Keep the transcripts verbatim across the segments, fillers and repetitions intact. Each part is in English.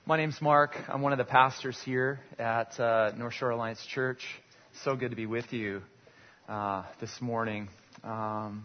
My name's Mark. I'm one of the pastors here at uh, North Shore Alliance Church. So good to be with you uh, this morning. Um,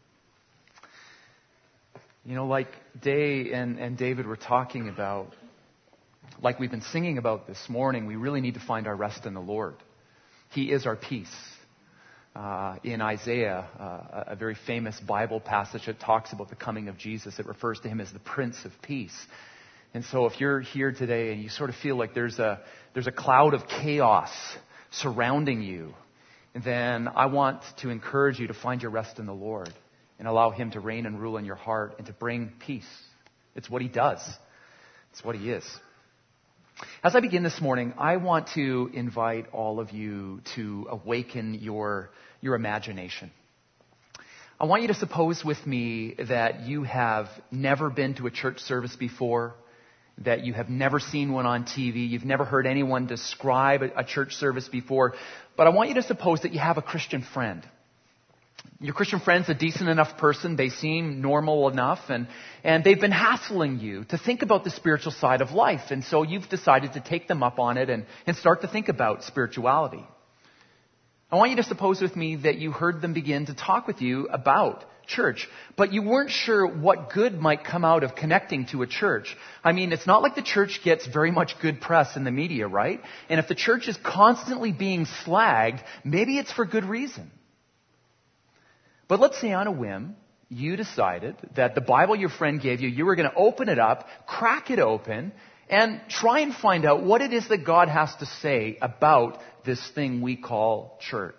you know, like Day and, and David were talking about, like we've been singing about this morning, we really need to find our rest in the Lord. He is our peace. Uh, in Isaiah, uh, a very famous Bible passage that talks about the coming of Jesus, it refers to him as the Prince of Peace. And so if you're here today and you sort of feel like there's a there's a cloud of chaos surrounding you, then I want to encourage you to find your rest in the Lord and allow him to reign and rule in your heart and to bring peace. It's what he does. It's what he is. As I begin this morning, I want to invite all of you to awaken your your imagination. I want you to suppose with me that you have never been to a church service before, that you have never seen one on T V, you've never heard anyone describe a church service before, but I want you to suppose that you have a Christian friend. Your Christian friend's a decent enough person, they seem normal enough, and, and they've been hassling you to think about the spiritual side of life, and so you've decided to take them up on it and, and start to think about spirituality. I want you to suppose with me that you heard them begin to talk with you about church, but you weren't sure what good might come out of connecting to a church. I mean, it's not like the church gets very much good press in the media, right? And if the church is constantly being slagged, maybe it's for good reason. But let's say on a whim, you decided that the Bible your friend gave you, you were going to open it up, crack it open, and try and find out what it is that God has to say about this thing we call church.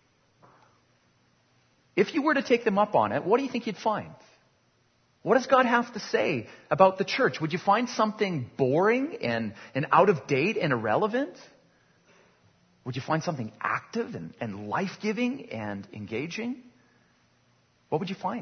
If you were to take them up on it, what do you think you'd find? What does God have to say about the church? Would you find something boring and, and out of date and irrelevant? Would you find something active and, and life-giving and engaging? What would you find?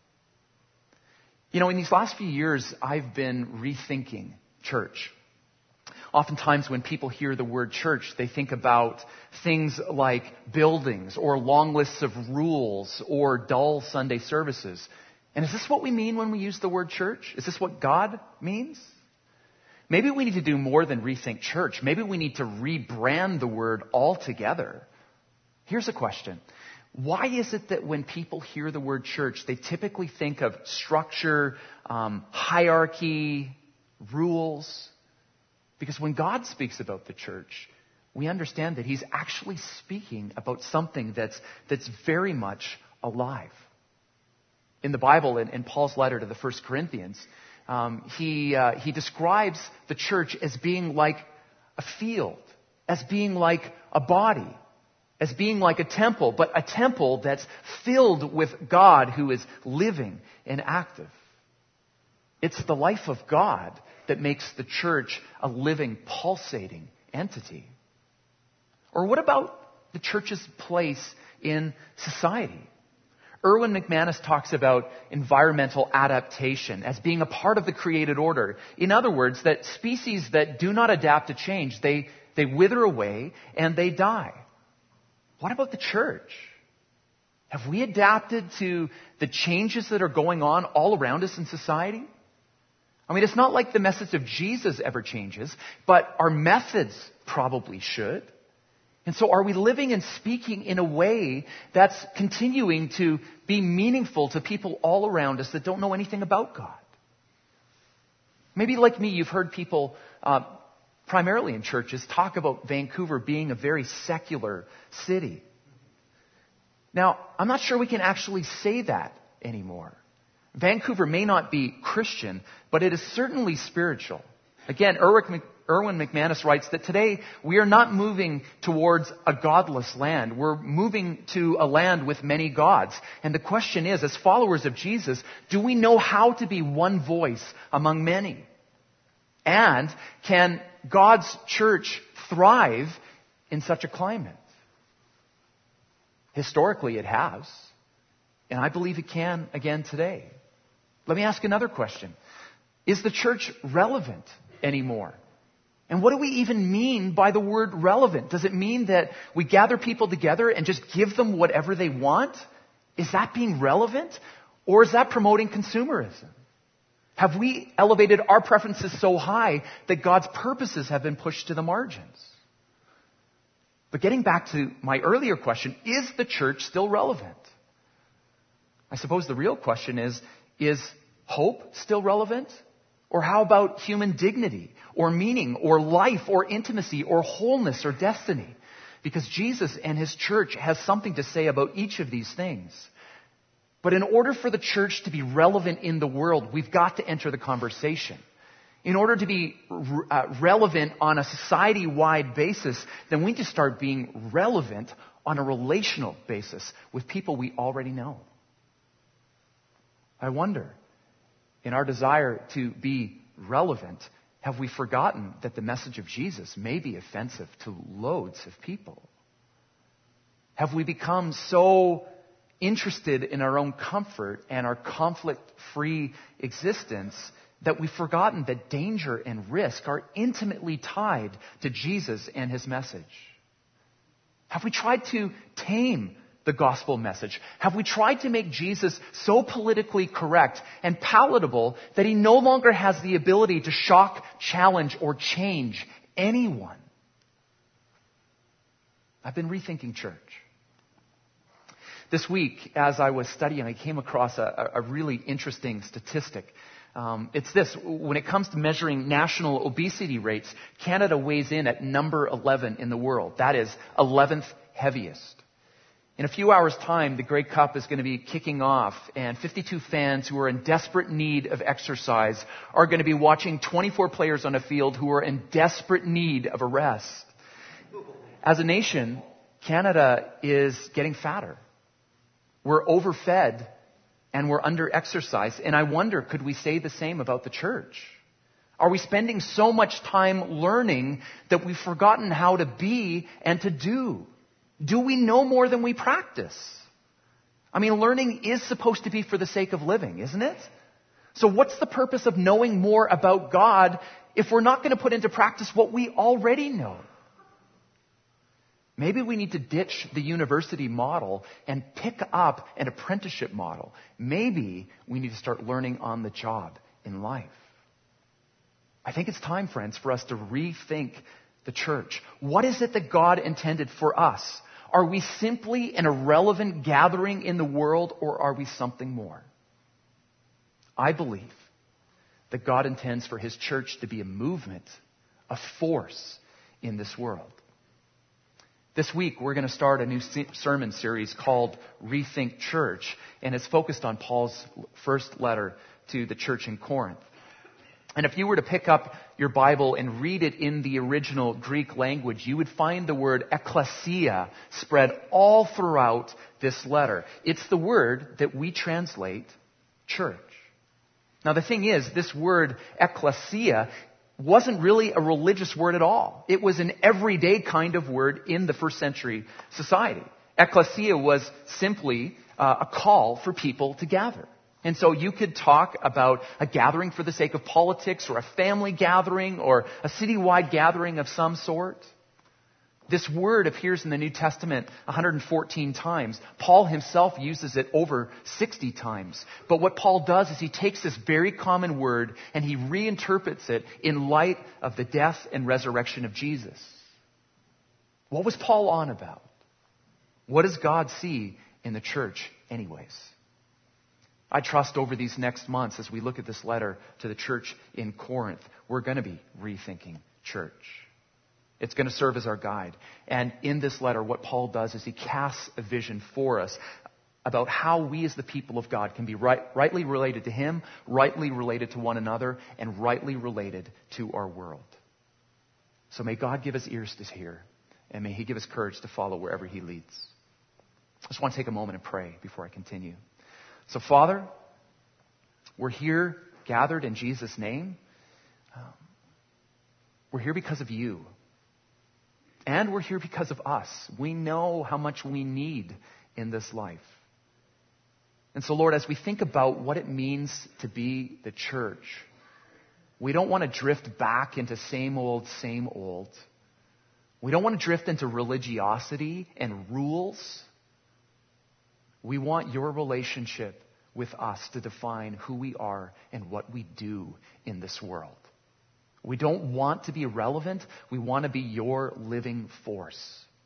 You know, in these last few years, I've been rethinking church. Oftentimes when people hear the word church, they think about things like buildings or long lists of rules or dull Sunday services. And is this what we mean when we use the word church? Is this what God means? Maybe we need to do more than rethink church. Maybe we need to rebrand the word altogether. Here's a question. Why is it that when people hear the word church, they typically think of structure, um, hierarchy, rules? Because when God speaks about the church, we understand that he's actually speaking about something that's that's very much alive. In the Bible, in, in Paul's letter to the First Corinthians, um, he uh, he describes the church as being like a field, as being like a body, as being like a temple, but a temple that's filled with God who is living and active. It's the life of God that makes the church a living, pulsating entity. Or what about the church's place in society? Erwin McManus talks about environmental adaptation as being a part of the created order. In other words, that species that do not adapt to change, they, they wither away and they die. What about the church? Have we adapted to the changes that are going on all around us in society? I mean, it's not like the message of Jesus ever changes, but our methods probably should. And so are we living and speaking in a way that's continuing to be meaningful to people all around us that don't know anything about God? Maybe like me, you've heard people, uh, primarily in churches, talk about Vancouver being a very secular city. Now, I'm not sure we can actually say that anymore. Vancouver may not be Christian, but it is certainly spiritual. Again, Erwin McManus writes that today we are not moving towards a godless land. We're moving to a land with many gods. And the question is, as followers of Jesus, do we know how to be one voice among many? And can God's church thrive in such a climate? Historically, it has. And I believe it can again today. Let me ask another question. Is the church relevant anymore? And what do we even mean by the word relevant? Does it mean that we gather people together and just give them whatever they want? Is that being relevant? Or is that promoting consumerism? Have we elevated our preferences so high that God's purposes have been pushed to the margins? But getting back to my earlier question, is the church still relevant? I suppose the real question is, is hope still relevant? Or how about human dignity, or meaning, or life, or intimacy, or wholeness, or destiny? Because Jesus and his church has something to say about each of these things. But in order for the church to be relevant in the world, we've got to enter the conversation. In order to be uh, relevant on a society-wide basis, then we need to start being relevant on a relational basis with people we already know. I wonder, in our desire to be relevant, have we forgotten that the message of Jesus may be offensive to loads of people? Have we become so interested in our own comfort and our conflict-free existence that we've forgotten that danger and risk are intimately tied to Jesus and his message? Have we tried to tame the gospel message? Have we tried to make Jesus so politically correct and palatable that he no longer has the ability to shock, challenge, or change anyone? I've been rethinking church. This week, as I was studying, I came across a, a really interesting statistic. Um, it's this. When it comes to measuring national obesity rates, Canada weighs in at number eleven in the world. That is eleventh heaviest. In a few hours' time, the Grey Cup is going to be kicking off, and fifty-two fans who are in desperate need of exercise are going to be watching twenty-four players on a field who are in desperate need of a rest. As a nation, Canada is getting fatter. We're overfed and we're under-exercised. And I wonder, could we say the same about the church? Are we spending so much time learning that we've forgotten how to be and to do? Do we know more than we practice? I mean, learning is supposed to be for the sake of living, isn't it? So what's the purpose of knowing more about God if we're not going to put into practice what we already know? Maybe we need to ditch the university model and pick up an apprenticeship model. Maybe we need to start learning on the job in life. I think it's time, friends, for us to rethink the church. What is it that God intended for us? Are we simply an irrelevant gathering in the world, or are we something more? I believe that God intends for his church to be a movement, a force in this world. This week, we're going to start a new sermon series called Rethink Church, and it's focused on Paul's first letter to the church in Corinth. And if you were to pick up your Bible and read it in the original Greek language, you would find the word ekklesia spread all throughout this letter. It's the word that we translate church. Now, the thing is, this word ekklesia wasn't really a religious word at all. It was an everyday kind of word in the first century society. Ekklesia was simply uh, a call for people to gather. And so you could talk about a gathering for the sake of politics, or a family gathering, or a citywide gathering of some sort. This word appears in the New Testament one hundred fourteen times. Paul himself uses it over sixty times. But what Paul does is he takes this very common word and he reinterprets it in light of the death and resurrection of Jesus. What was Paul on about? What does God see in the church anyways? I trust over these next months, as we look at this letter to the church in Corinth, we're going to be rethinking church. It's going to serve as our guide. And in this letter, what Paul does is he casts a vision for us about how we as the people of God can be right, rightly related to him, rightly related to one another, and rightly related to our world. So may God give us ears to hear, and may he give us courage to follow wherever he leads. I just want to take a moment and pray before I continue. So, Father, we're here gathered in Jesus' name. Um, we're here because of you. And we're here because of us. We know how much we need in this life. And so, Lord, as we think about what it means to be the church, we don't want to drift back into same old, same old. We don't want to drift into religiosity and rules. We want your relationship with us to define who we are and what we do in this world. We don't want to be irrelevant. We want to be your living force.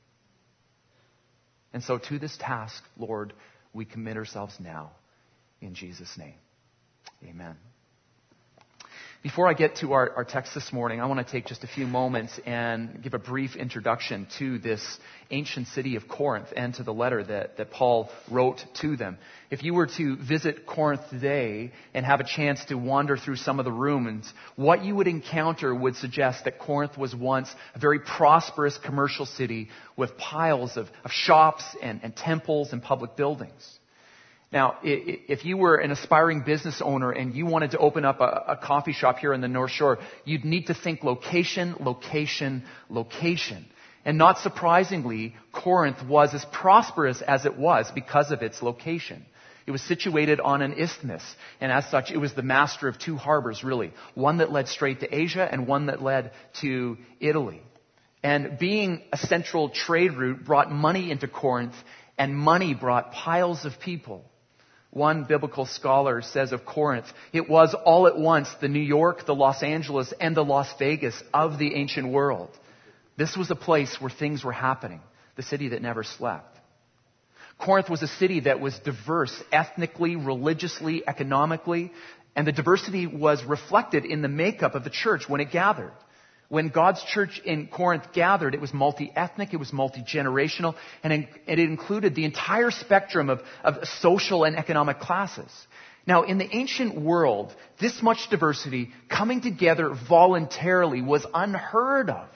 And so to this task, Lord, we commit ourselves now in Jesus' name. Amen. Before I get to our, our text this morning, I want to take just a few moments and give a brief introduction to this ancient city of Corinth and to the letter that, that Paul wrote to them. If you were to visit Corinth today and have a chance to wander through some of the ruins, what you would encounter would suggest that Corinth was once a very prosperous commercial city with piles of, of shops and, and temples and public buildings. Now, if you were an aspiring business owner and you wanted to open up a, a coffee shop here in the North Shore, you'd need to think location, location, location. And not surprisingly, Corinth was as prosperous as it was because of its location. It was situated on an isthmus, and as such, it was the master of two harbors, really. One that led straight to Asia and one that led to Italy. And being a central trade route brought money into Corinth, and money brought piles of people. One biblical scholar says of Corinth, it was all at once the New York, the Los Angeles, and the Las Vegas of the ancient world. This was a place where things were happening, the city that never slept. Corinth was a city that was diverse ethnically, religiously, economically, and the diversity was reflected in the makeup of the church when it gathered. When God's church in Corinth gathered, it was multi-ethnic, it was multi-generational, and it included the entire spectrum of, of social and economic classes. Now, in the ancient world, this much diversity coming together voluntarily was unheard of.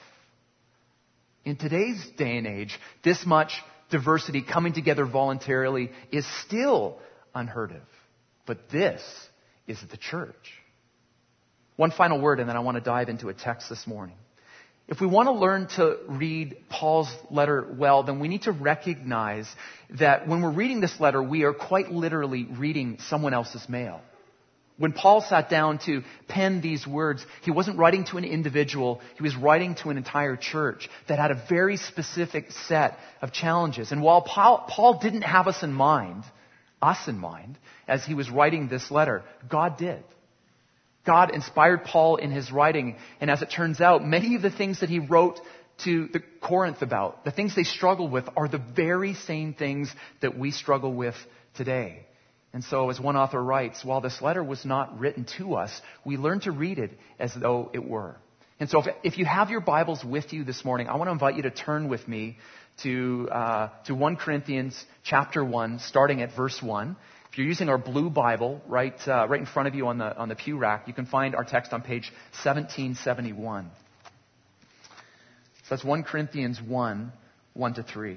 In today's day and age, this much diversity coming together voluntarily is still unheard of. But this is the church. One final word, and then I want to dive into a text this morning. If we want to learn to read Paul's letter well, then we need to recognize that when we're reading this letter, we are quite literally reading someone else's mail. When Paul sat down to pen these words, he wasn't writing to an individual, he was writing to an entire church that had a very specific set of challenges. And while Paul, Paul didn't have us in mind, us in mind, as he was writing this letter, God did. God inspired Paul in his writing, and as it turns out, many of the things that he wrote to the Corinth about, the things they struggled with, are the very same things that we struggle with today. And so, as one author writes, while this letter was not written to us, we learn to read it as though it were. And so, if, if you have your Bibles with you this morning, I want to invite you to turn with me to uh, to First Corinthians chapter one, starting at verse one. If you're using our blue Bible, right, uh, right in front of you on the on the pew rack, you can find our text on page seventeen seventy-one. So that's First Corinthians one, one to three.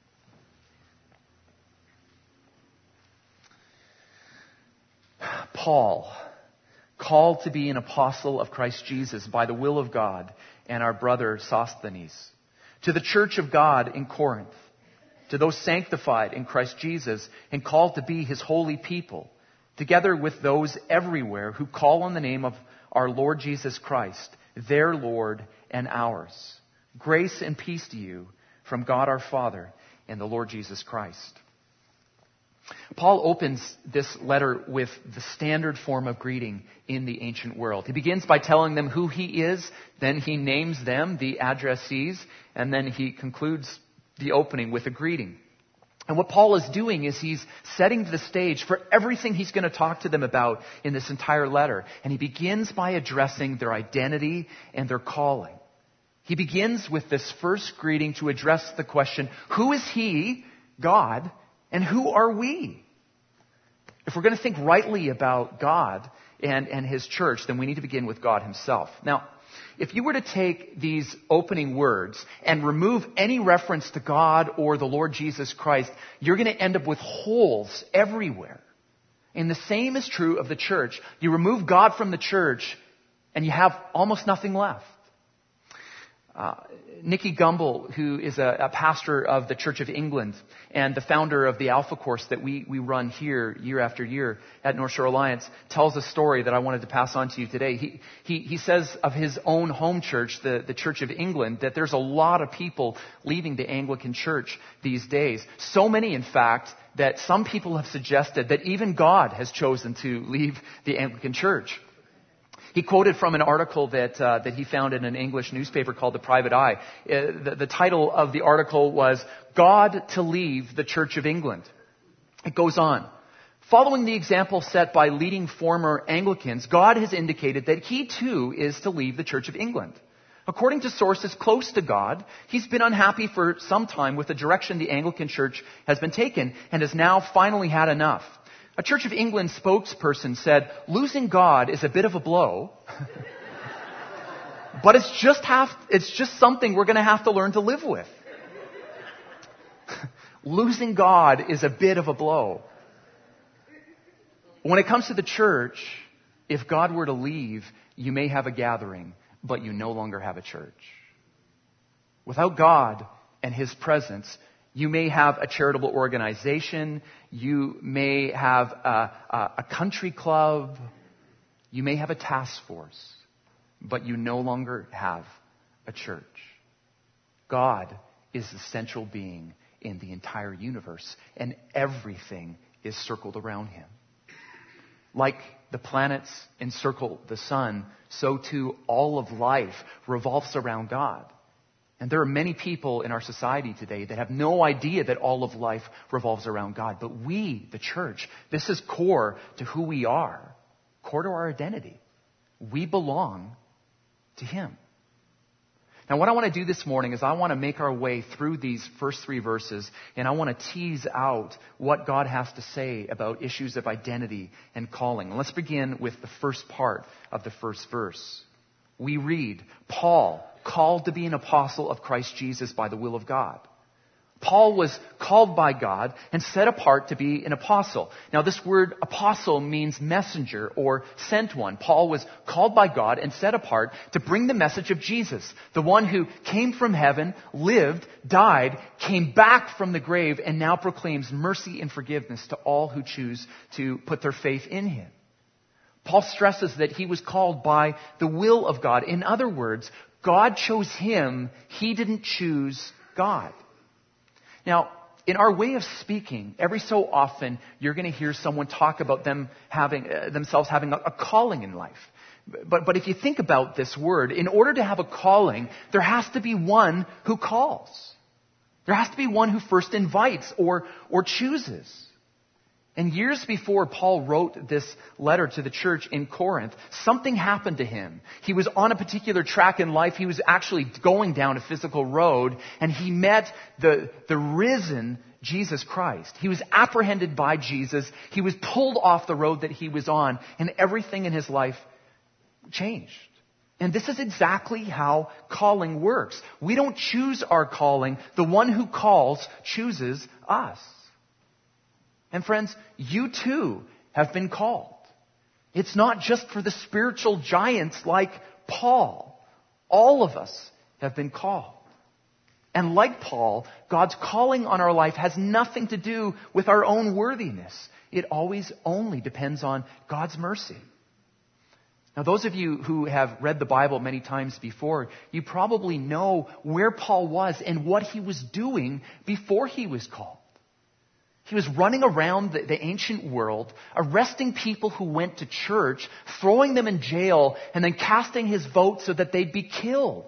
Paul, called to be an apostle of Christ Jesus by the will of God, and our brother Sosthenes, to the church of God in Corinth, to those sanctified in Christ Jesus and called to be his holy people, together with those everywhere who call on the name of our Lord Jesus Christ, their Lord and ours. Grace and peace to you from God our Father and the Lord Jesus Christ. Paul opens this letter with the standard form of greeting in the ancient world. He begins by telling them who he is, then he names them, the addressees, and then he concludes the opening with a greeting. And what Paul is doing is he's setting the stage for everything he's going to talk to them about in this entire letter. And he begins by addressing their identity and their calling. He begins with this first greeting to address the question, who is he, God, and who are we? If we're going to think rightly about God and, and his church, then we need to begin with God himself. Now, if you were to take these opening words and remove any reference to God or the Lord Jesus Christ, you're going to end up with holes everywhere. And the same is true of the church. You remove God from the church and you have almost nothing left. Uh, Nicky Gumbel, who is a, a pastor of the Church of England and the founder of the Alpha Course that we, we run here year after year at North Shore Alliance, tells a story that I wanted to pass on to you today. He, he, he says of his own home church, the, the Church of England, that there's a lot of people leaving the Anglican Church these days. So many, in fact, that some people have suggested that even God has chosen to leave the Anglican Church. He quoted from an article that uh, that he found in an English newspaper called The Private Eye. Uh, the, the title of the article was, "God to Leave the Church of England." It goes on. Following the example set by leading former Anglicans, God has indicated that he too is to leave the Church of England. According to sources close to God, he's been unhappy for some time with the direction the Anglican Church has been taken and has now finally had enough. A Church of England spokesperson said, "Losing God is a bit of a blow, but it's just have, it's just something we're going to have to learn to live with." Losing God is a bit of a blow. When it comes to the church, if God were to leave, you may have a gathering, but you no longer have a church. Without God and his presence, you may have a charitable organization, you may have a, a, a country club, you may have a task force, but you no longer have a church. God is the central being in the entire universe, and everything is circled around him. Like the planets encircle the sun, so too all of life revolves around God. And there are many people in our society today that have no idea that all of life revolves around God. But we, the church, this is core to who we are, core to our identity. We belong to him. Now, what I want to do this morning is I want to make our way through these first three verses, and I want to tease out what God has to say about issues of identity and calling. And let's begin with the first part of the first verse. We read, Paul, called to be an apostle of Christ Jesus by the will of God. Paul was called by God and set apart to be an apostle. Now, this word apostle means messenger or sent one. Paul was called by God and set apart to bring the message of Jesus, the one who came from heaven, lived, died, came back from the grave, and now proclaims mercy and forgiveness to all who choose to put their faith in him. Paul stresses that he was called by the will of God. In other words, God chose him. He didn't choose God. Now, in our way of speaking, every so often you're going to hear someone talk about them having uh, themselves having a, a calling in life. But but if you think about this word, in order to have a calling, there has to be one who calls. There has to be one who first invites or or chooses. And years before Paul wrote this letter to the church in Corinth, something happened to him. He was on a particular track in life. He was actually going down a physical road, and he met the, the risen Jesus Christ. He was apprehended by Jesus. He was pulled off the road that he was on, and everything in his life changed. And this is exactly how calling works. We don't choose our calling. The one who calls chooses us. And friends, you too have been called. It's not just for the spiritual giants like Paul. All of us have been called. And like Paul, God's calling on our life has nothing to do with our own worthiness. It always only depends on God's mercy. Now, those of you who have read the Bible many times before, you probably know where Paul was and what he was doing before he was called. He was running around the, the ancient world, arresting people who went to church, throwing them in jail, and then casting his vote so that they'd be killed.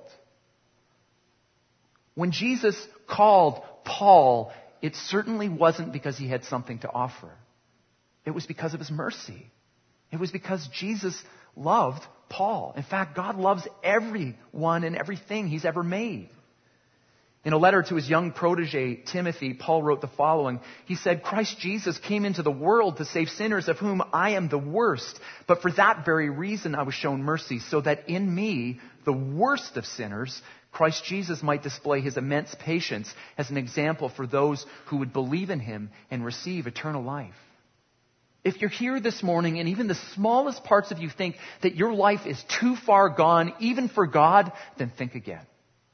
When Jesus called Paul, it certainly wasn't because he had something to offer. It was because of his mercy. It was because Jesus loved Paul. In fact, God loves everyone and everything he's ever made. In a letter to his young protege, Timothy, Paul wrote the following. He said, Christ Jesus came into the world to save sinners, of whom I am the worst. But for that very reason I was shown mercy, so that in me, the worst of sinners, Christ Jesus might display his immense patience as an example for those who would believe in him and receive eternal life. If you're here this morning and even the smallest parts of you think that your life is too far gone, even for God, then think again.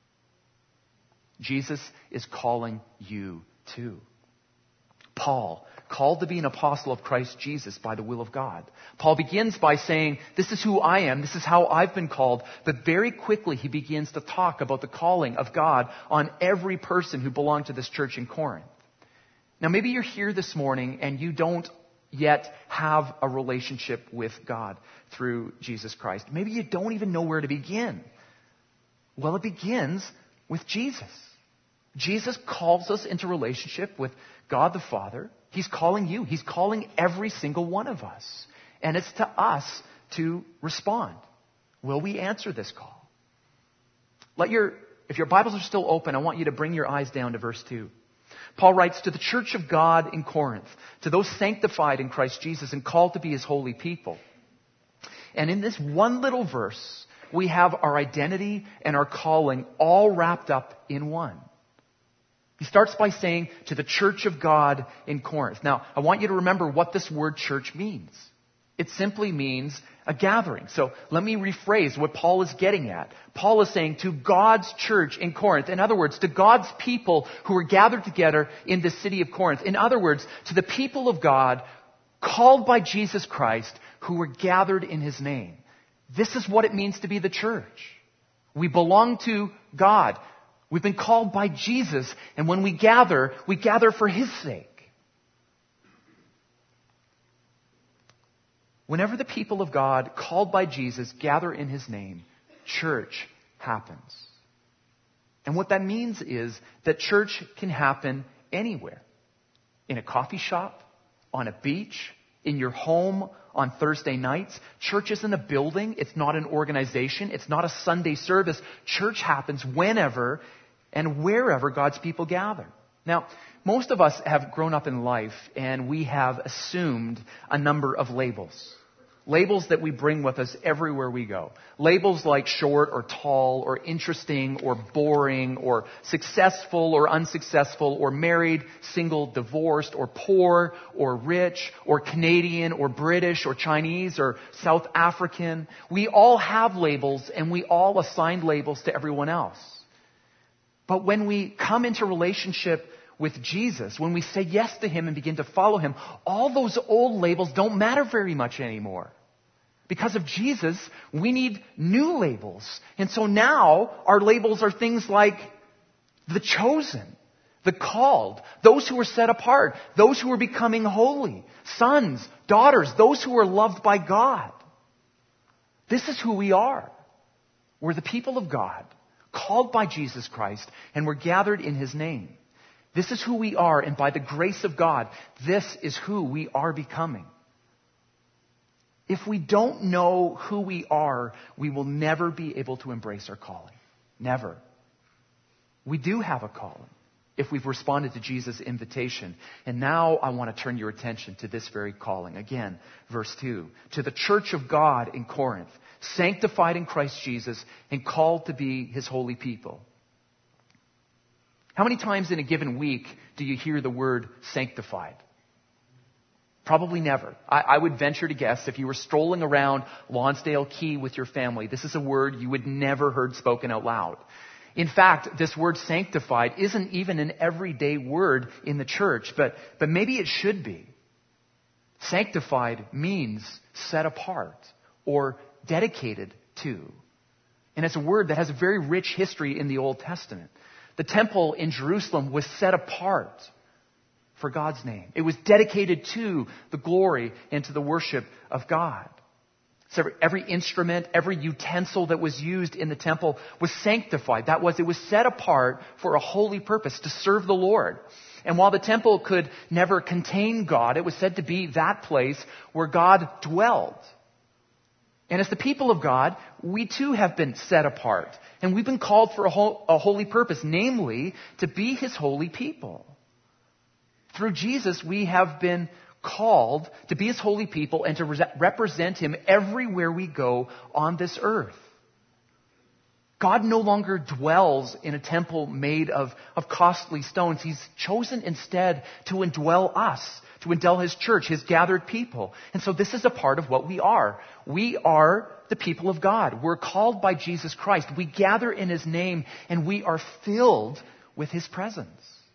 Jesus is calling you too. Paul, called to be an apostle of Christ Jesus by the will of God. Paul begins by saying, this is who I am, this is how I've been called. But very quickly he begins to talk about the calling of God on every person who belonged to this church in Corinth. Now, maybe you're here this morning and you don't yet have a relationship with God through Jesus Christ. Maybe you don't even know where to begin. Well, it begins with Jesus. Jesus calls us into relationship with God the Father. He's calling you. He's calling every single one of us. And it's to us to respond. Will we answer this call? Let your, if your Bibles are still open, I want you to bring your eyes down to verse two. Paul writes, to the church of God in Corinth, to those sanctified in Christ Jesus and called to be his holy people. And in this one little verse, we have our identity and our calling all wrapped up in one. He starts by saying, to the church of God in Corinth. Now, I want you to remember what this word church means. It simply means a gathering. So let me rephrase what Paul is getting at. Paul is saying to God's church in Corinth. In other words, to God's people who are gathered together in the city of Corinth. In other words, to the people of God called by Jesus Christ who were gathered in his name. This is what it means to be the church. We belong to God. We've been called by Jesus, and when we gather, we gather for his sake. Whenever the people of God, called by Jesus, gather in his name, church happens. And what that means is that church can happen anywhere. In a coffee shop, on a beach, in your home on Thursday nights. Church isn't a building. It's not an organization. It's not a Sunday service. Church happens whenever and wherever God's people gather. Now, most of us have grown up in life and we have assumed a number of labels. Labels that we bring with us everywhere we go. Labels like short or tall or interesting or boring or successful or unsuccessful or married, single, divorced or poor or rich or Canadian or British or Chinese or South African. We all have labels and we all assign labels to everyone else. But when we come into relationship with Jesus, when we say yes to him and begin to follow him, all those old labels don't matter very much anymore. Because of Jesus, we need new labels. And so now our labels are things like the chosen, the called, those who are set apart, those who are becoming holy, sons, daughters, those who are loved by God. This is who we are. We're the people of God, called by Jesus Christ, and we're gathered in his name. This is who we are, and by the grace of God, this is who we are becoming. If we don't know who we are, we will never be able to embrace our calling. Never. We do have a calling if we've responded to Jesus' invitation. And now I want to turn your attention to this very calling. Again, verse two. To the church of God in Corinth, sanctified in Christ Jesus and called to be his holy people. How many times in a given week do you hear the word sanctified? Probably never. I, I would venture to guess if you were strolling around Lonsdale Quay with your family, this is a word you would never heard spoken out loud. In fact, this word sanctified isn't even an everyday word in the church, but, but maybe it should be. Sanctified means set apart or dedicated to. And it's a word that has a very rich history in the Old Testament. The temple in Jerusalem was set apart for God's name. It was dedicated to the glory and to the worship of God. So every, every instrument, every utensil that was used in the temple was sanctified. That was, it was set apart for a holy purpose, to serve the Lord. And while the temple could never contain God, it was said to be that place where God dwelled. And as the people of God, we too have been set apart. And we've been called for a, whole, a holy purpose, namely to be his holy people. Through Jesus, we have been called to be his holy people and to re- represent him everywhere we go on this earth. God no longer dwells in a temple made of, of costly stones. He's chosen instead to indwell us, to indwell his church, his gathered people. And so this is a part of what we are. We are the people of God. We're called by Jesus Christ. We gather in his name and we are filled with his presence.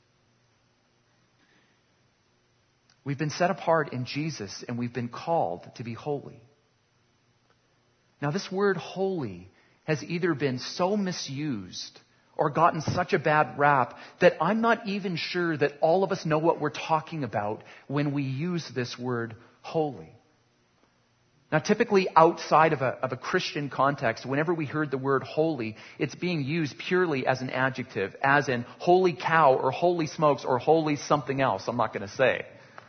We've been set apart in Jesus and we've been called to be holy. Now this word holy has either been so misused or gotten such a bad rap that I'm not even sure that all of us know what we're talking about when we use this word holy. Now, typically outside of a, of a Christian context, whenever we heard the word holy, it's being used purely as an adjective, as in holy cow or holy smokes or holy something else, I'm not going to say.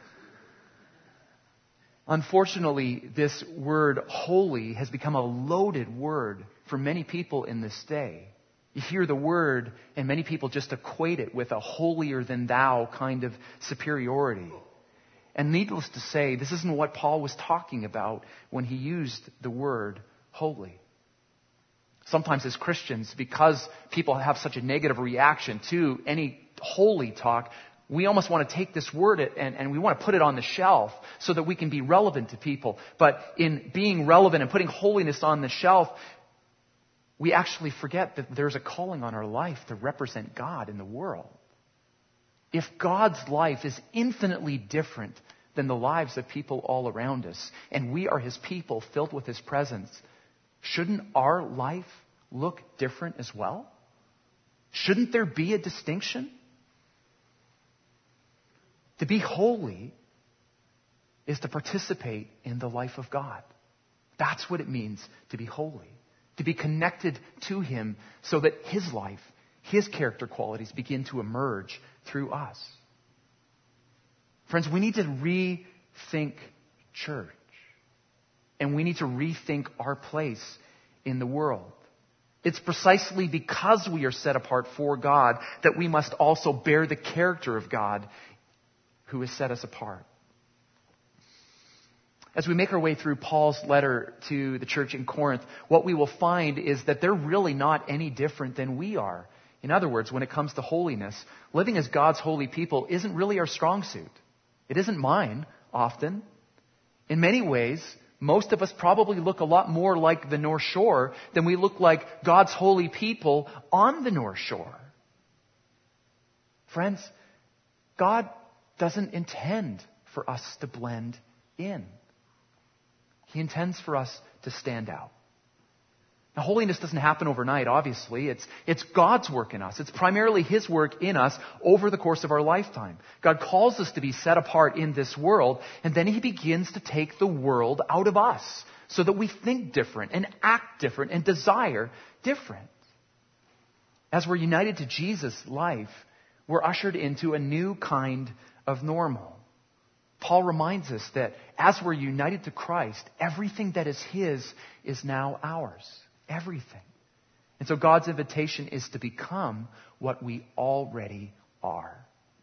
Unfortunately, this word holy has become a loaded word for many people in this day. You hear the word and many people just equate it with a holier than thou kind of superiority. And needless to say, this isn't what Paul was talking about when he used the word holy. Sometimes as Christians, because people have such a negative reaction to any holy talk, we almost want to take this word and, and we want to put it on the shelf so that we can be relevant to people. But in being relevant and putting holiness on the shelf, we actually forget that there's a calling on our life to represent God in the world. If God's life is infinitely different than the lives of people all around us, and we are His people filled with His presence, shouldn't our life look different as well? Shouldn't there be a distinction? To be holy is to participate in the life of God. That's what it means to be holy. To be connected to Him so that His life, His character qualities begin to emerge through us. Friends, we need to rethink church. And we need to rethink our place in the world. It's precisely because we are set apart for God that we must also bear the character of God who has set us apart. As we make our way through Paul's letter to the church in Corinth, what we will find is that they're really not any different than we are. In other words, when it comes to holiness, living as God's holy people isn't really our strong suit. It isn't mine, often. In many ways, most of us probably look a lot more like the North Shore than we look like God's holy people on the North Shore. Friends, God doesn't intend for us to blend in. He intends for us to stand out. Now, holiness doesn't happen overnight, obviously. It's, it's God's work in us. It's primarily His work in us over the course of our lifetime. God calls us to be set apart in this world, and then He begins to take the world out of us so that we think different and act different and desire different. As we're united to Jesus' life, we're ushered into a new kind of normal. Paul reminds us that as we're united to Christ, everything that is His is now ours. Everything. And so God's invitation is to become what we already are.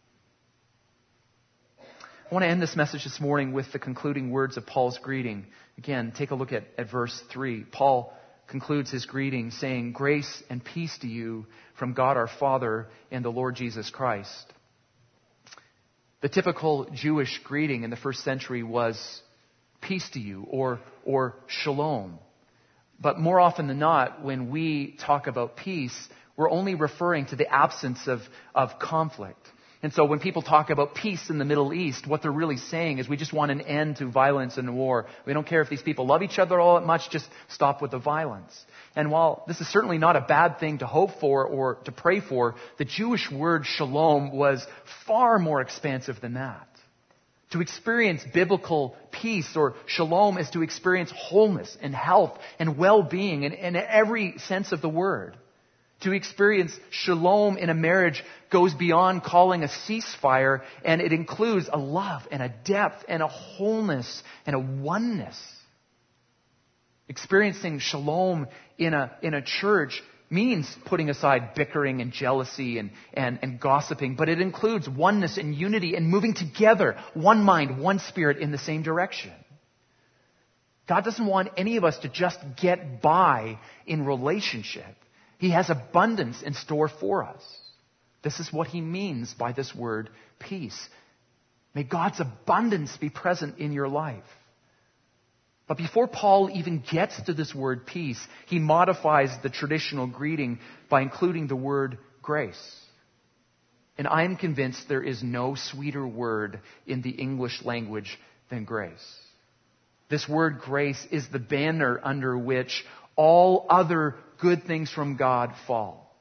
I want to end this message this morning with the concluding words of Paul's greeting. Again, take a look at, at verse three. Paul concludes his greeting saying, "Grace and peace to you from God our Father and the Lord Jesus Christ." The typical Jewish greeting in the first century was peace to you or, or shalom. But more often than not, when we talk about peace, we're only referring to the absence of, of conflict. And so when people talk about peace in the Middle East, what they're really saying is we just want an end to violence and war. We don't care if these people love each other all that much, just stop with the violence. And while this is certainly not a bad thing to hope for or to pray for, the Jewish word shalom was far more expansive than that. To experience biblical peace or shalom is to experience wholeness and health and well-being in, in every sense of the word. To experience shalom in a marriage goes beyond calling a ceasefire, and it includes a love and a depth and a wholeness and a oneness. Experiencing shalom in a, in a church means putting aside bickering and jealousy and, and, and gossiping, but it includes oneness and unity and moving together, one mind, one spirit in the same direction. God doesn't want any of us to just get by in relationship. He has abundance in store for us. This is what He means by this word peace. May God's abundance be present in your life. But before Paul even gets to this word peace, he modifies the traditional greeting by including the word grace. And I am convinced there is no sweeter word in the English language than grace. This word grace is the banner under which all other good things from God fall.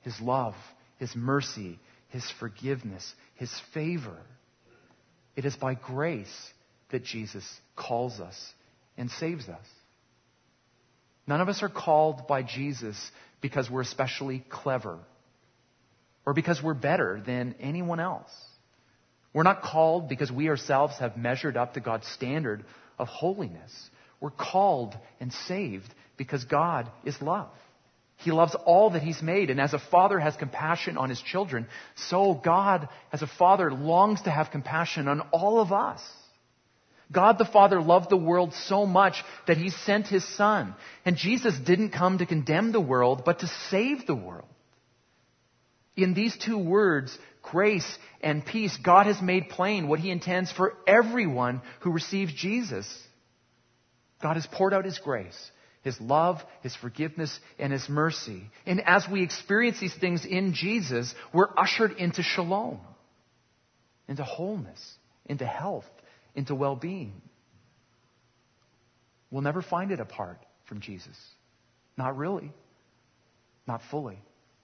His love, His mercy, His forgiveness, His favor. It is by grace that Jesus calls us and saves us. None of us are called by Jesus because we're especially clever or because we're better than anyone else. We're not called because we ourselves have measured up to God's standard of holiness. We're called and saved because God is love. He loves all that He's made. And as a father has compassion on his children, so God, as a father, longs to have compassion on all of us. God the Father loved the world so much that He sent His Son. And Jesus didn't come to condemn the world, but to save the world. In these two words, grace and peace, God has made plain what He intends for everyone who receives Jesus. God has poured out His grace, His love, His forgiveness, and His mercy. And as we experience these things in Jesus, we're ushered into shalom, into wholeness, into health, into well-being. We'll never find it apart from Jesus. Not really. Not fully.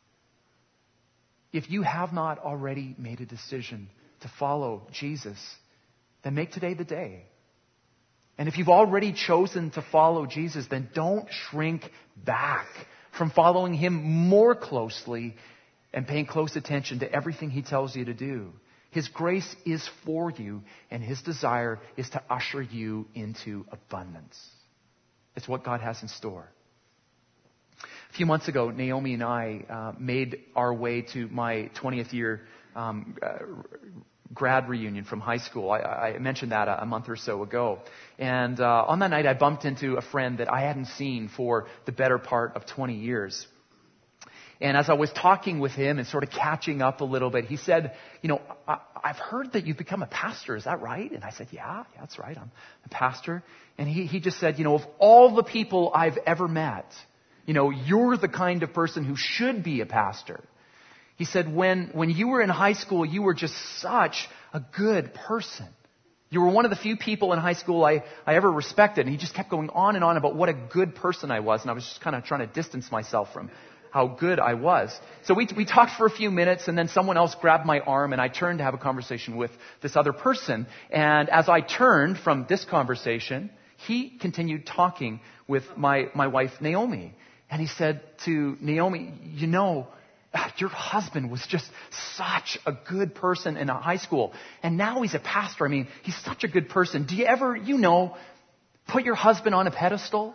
If you have not already made a decision to follow Jesus, then make today the day. And if you've already chosen to follow Jesus, then don't shrink back from following Him more closely and paying close attention to everything He tells you to do. His grace is for you, and His desire is to usher you into abundance. It's what God has in store. A few months ago, Naomi and I uh, made our way to my twentieth year um, uh, grad reunion from high school. I, I mentioned that a, a month or so ago. And uh, on that night, I bumped into a friend that I hadn't seen for the better part of twenty years. And as I was talking with him and sort of catching up a little bit, he said, you know, I, I've heard that you've become a pastor. Is that right? And I said, yeah, yeah, that's right. I'm a pastor. And he, he just said, you know, of all the people I've ever met, you know, you're the kind of person who should be a pastor. He said, when, when you were in high school, you were just such a good person. You were one of the few people in high school I, I ever respected. And he just kept going on and on about what a good person I was. And I was just kind of trying to distance myself from how good I was. So we, we talked for a few minutes, and then someone else grabbed my arm, and I turned to have a conversation with this other person. And as I turned from this conversation, he continued talking with my, my wife, Naomi. And he said to Naomi, you know, your husband was just such a good person in high school. And now he's a pastor. I mean, he's such a good person. Do you ever, you know, put your husband on a pedestal?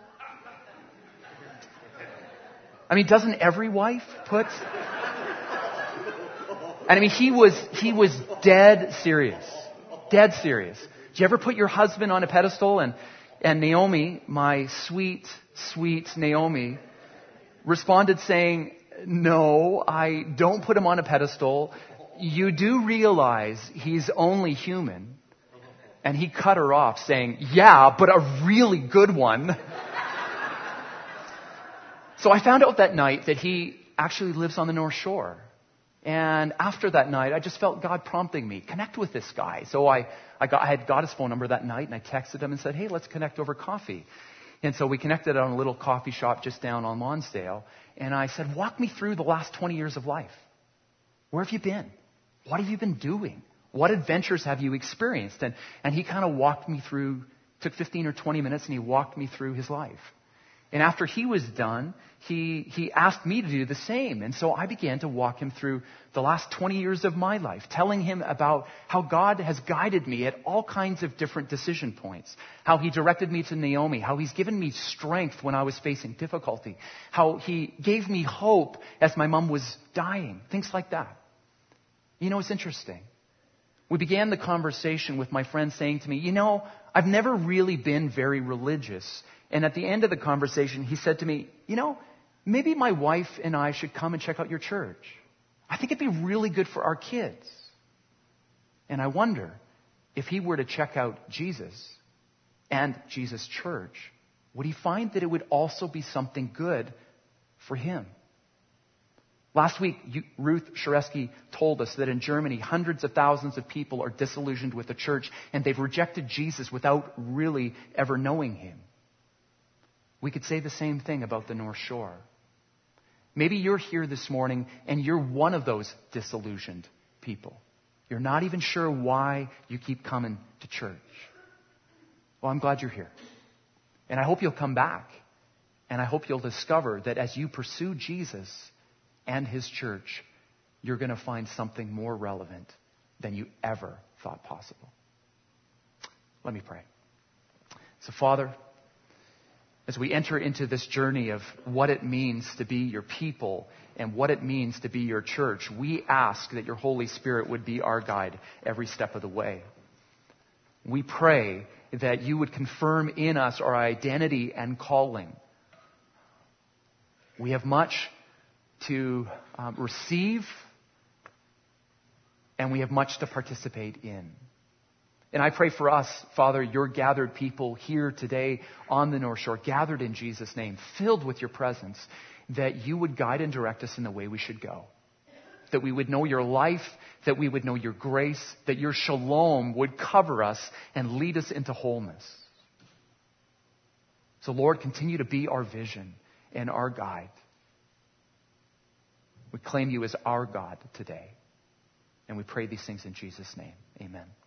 I mean, doesn't every wife put? And I mean, he was, he was dead serious. Dead serious. Do you ever put your husband on a pedestal? And, and Naomi, my sweet, sweet Naomi, responded saying, no, I don't put him on a pedestal. You do realize he's only human. And he cut her off saying, yeah, but a really good one. So I found out that night that he actually lives on the North Shore. And after that night, I just felt God prompting me, connect with this guy. So I, I, got, I had got his phone number that night, and I texted him and said, hey, let's connect over coffee. And so we connected on a little coffee shop just down on Lonsdale. And I said, walk me through the last twenty years of life. Where have you been? What have you been doing? What adventures have you experienced? And, and he kind of walked me through, took fifteen or twenty minutes, and he walked me through his life. And after he was done, he, he asked me to do the same. And so I began to walk him through the last twenty years of my life, telling him about how God has guided me at all kinds of different decision points, how He directed me to Naomi, how He's given me strength when I was facing difficulty, how He gave me hope as my mom was dying, things like that. You know, it's interesting. We began the conversation with my friend saying to me, you know, I've never really been very religious. And at the end of the conversation, he said to me, you know, maybe my wife and I should come and check out your church. I think it'd be really good for our kids. And I wonder if he were to check out Jesus and Jesus' church, would he find that it would also be something good for him? Last week, Ruth Sharesky told us that in Germany, hundreds of thousands of people are disillusioned with the church, and they've rejected Jesus without really ever knowing Him. We could say the same thing about the North Shore. Maybe you're here this morning and you're one of those disillusioned people. You're not even sure why you keep coming to church. Well, I'm glad you're here. And I hope you'll come back. And I hope you'll discover that as you pursue Jesus and His church, you're going to find something more relevant than you ever thought possible. Let me pray. So, Father, as we enter into this journey of what it means to be your people and what it means to be your church, we ask that your Holy Spirit would be our guide every step of the way. We pray that you would confirm in us our identity and calling. We have much to um, receive, and we have much to participate in. And I pray for us, Father, your gathered people here today on the North Shore, gathered in Jesus' name, filled with your presence, that you would guide and direct us in the way we should go. That we would know your life, that we would know your grace, that your shalom would cover us and lead us into wholeness. So, Lord, continue to be our vision and our guide. We claim you as our God today. And we pray these things in Jesus' name. Amen.